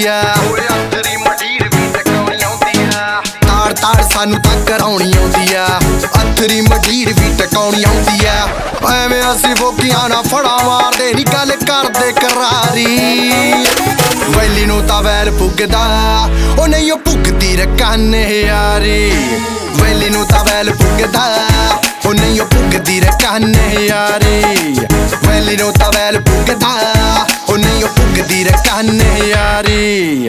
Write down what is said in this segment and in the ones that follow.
ਆ ਓਏ ਅੱਥਰੀ ਮਡੀਰ ਵੀ ਟਕਾਉਣੀ ਆਉਂਦੀ ਆ ਤਾੜ ਤਾੜ ਸਾਨੂੰ ਤਾਂ ਕਰਾਉਣੀ ਆਉਂਦੀ ਆ ਅੱਥਰੀ ਮਡੀਰ ਵੀ ਟਕਾਉਣੀ ਆਉਂਦੀ ਆ ਐਵੇਂ ਅਸੀਂ ਫੋਕੀਆਂ ਨਾ ਫੜਾ ਮਾਰਦੇ ਨੀ ਗੱਲ ਕਰਦੇ ਕਰਾਰੀ ਵੈਲੀ ਨੂੰ ਤਾਂ ਵੈਲ ਪੁੱਗਦਾ ਉਹ ਨਹੀਂ ਉਹ ਪੁੱਗਦੀ ਰਕਾਨ ਯਾਰੀ ਵੈਲੀ ਨੂੰ ਤਾਂ ਵੈਲ ਪੁੱਗਦਾ ਉਹ ਨਹੀਂ ਉਹ ਪੁੱਗਦੀ ਰਕਾਨ ਯਾਰੀ ਵੈਲੀ ਨੂੰ ਤਾਂ ਵੈਲ ਪੁੱਗਦਾ ਉਹ ਨਹੀਂ ਉਹ ਪੁੱਗਦੀ ਰਕਾਨ ਯਾਰੀ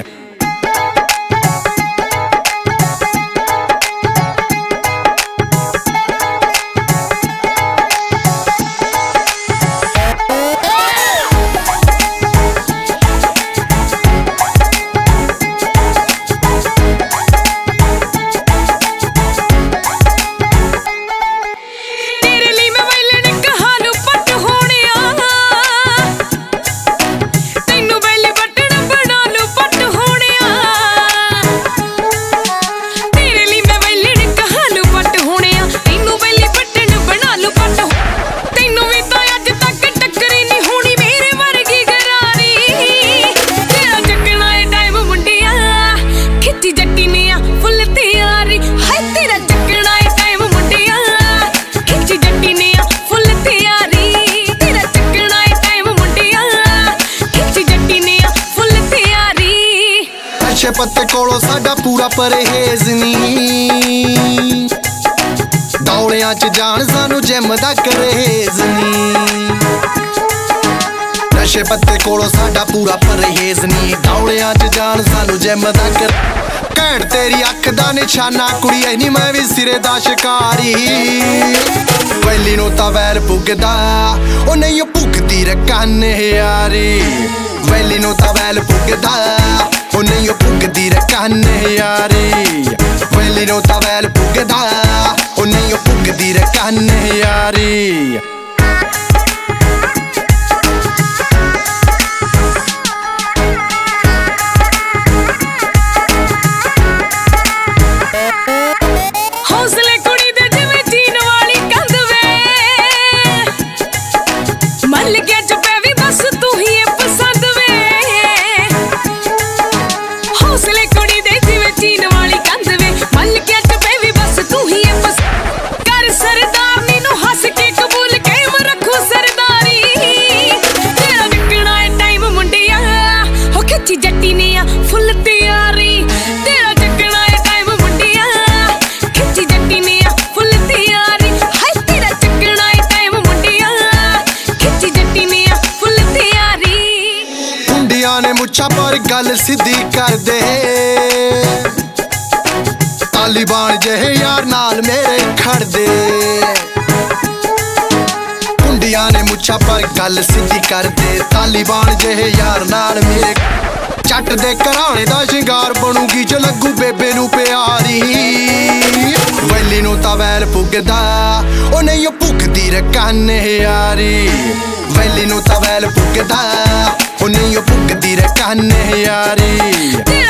ਨਸ਼ੇ ਪੱਤੇ ਕੋਲੋਂ ਸਾਡਾ ਪੂਰਾ ਪਰਹੇਜ਼ ਨੀ ਦੌੜਿਆਂ ਚ ਜਾਣ ਸਾਨੂੰ ਜਿਮ ਦਾ ਕਰੇਜ਼ ਨੀ ਨਸ਼ੇ ਪੱਤੇ ਕੋਲੋਂ ਸਾਡਾ ਪੂਰਾ ਪਰਹੇਜ਼ ਨੀ ਦੌੜਿਆਂ ਚ ਜਾਣ ਸਾਨੂੰ ਜਿਮ ਦਾ ਘੈਂਟ ਤੇਰੀ ਅੱਖ ਦਾ ਨਿਸ਼ਾਨਾ ਕੁੜੀਏ ਨੀ ਮੈਂ ਵੀ ਸਿਰੇ ਦਾ ਸ਼ਿਕਾਰੀ ਵੈਲੀ ਨੂੰ ਤਾਂ ਵੈਲ ਪੁੱਗਦਾ ਉਹ ਨਹੀਂ ਉਹ ਪੁੱਗਦੀ ਰਕਾਨ ਯਾਰੀ ਵੈਲੀ ਨੂੰ ਤਾਂ ਵੈਲ ਪੁੱਗਦਾ ਉਹ ਨਹੀਂ ਉਹ ਪੁੱਗਦੀ ਰਕਾਨ ਯਾਰੀ ਵੈਲੀ ਨੂੰ ਤਾਂ ਵੈਲ ਪੁੱਗਦਾ ਉਹ ਨਹੀਂ ਉਹ ਪੁੱਗਦੀ ਰਕਾਨ ਯਾਰੀ ਜੱਟੀ ਨੇ ਆ ਫੁੱਲ ਤਿਆਰੀ ਤੇਰਾ ਚੱਕਣਾ ਏ ਟਾਈਮ ਮੁੰਡਿਆ ਖਿੱਚੀ ਜੱਟੀ ਨੇ ਆ ਫੁੱਲ ਤਿਆਰੀ ਹਾਏ ਤੇਰਾ ਚੱਕਣਾ ਏ ਟਾਈਮ ਮੁੰਡਿਆ ਖਿੱਚੀ ਜੱਟੀ ਨੇ ਆ ਫੁੱਲ ਤਿਆਰੀ ਮੁੰਡਿਆਂ ਨੇ ਮੁੱਛਾਂ ਪਰ ਗੱਲ ਸਿੱਧੀ ਕਰਦੇ ਤਾਲਿਬਾਨ ਜਿਹੇ ਯਾਰ ਨਾਲ ਮੇਰੇ ਖੜਦੇ ਮੁੰਡਿਆਂ ਨੇ ਮੁੱਛਾਂ ਪਰ ਗੱਲ ਸਿੱਧੀ ਕਰਦੇ ਤਾਲਿਬਾਨ ਜਿਹੇ ਯਾਰ ਨਾਲ ਮੇਰੇ ਚੱਟ ਦੇ ਘਰਾਣੇ ਦਾ ਸ਼ਿੰਗਾਰ ਬਣੂਗੀ ਜੋ ਲੱਗੂ ਬੇਬੇ ਨੂੰ ਪਿਆਰੀ ਵੈਲੀ ਨੂੰ ਤਾਂ ਵੈਲ ਪੁੱਗਦਾ ਉਹ ਨਹੀਂ ਉਹ ਪੁੱਗਦੀ ਰਕਾਨ ਯਾਰੀ ਵੈਲੀ ਨੂੰ ਤਾਂ ਵੈਲ ਪੁੱਗਦਾ ਉਹ ਨਹੀਂ ਉਹ ਪੁੱਗਦੀ ਰਕਾਨ ਯਾਰੀ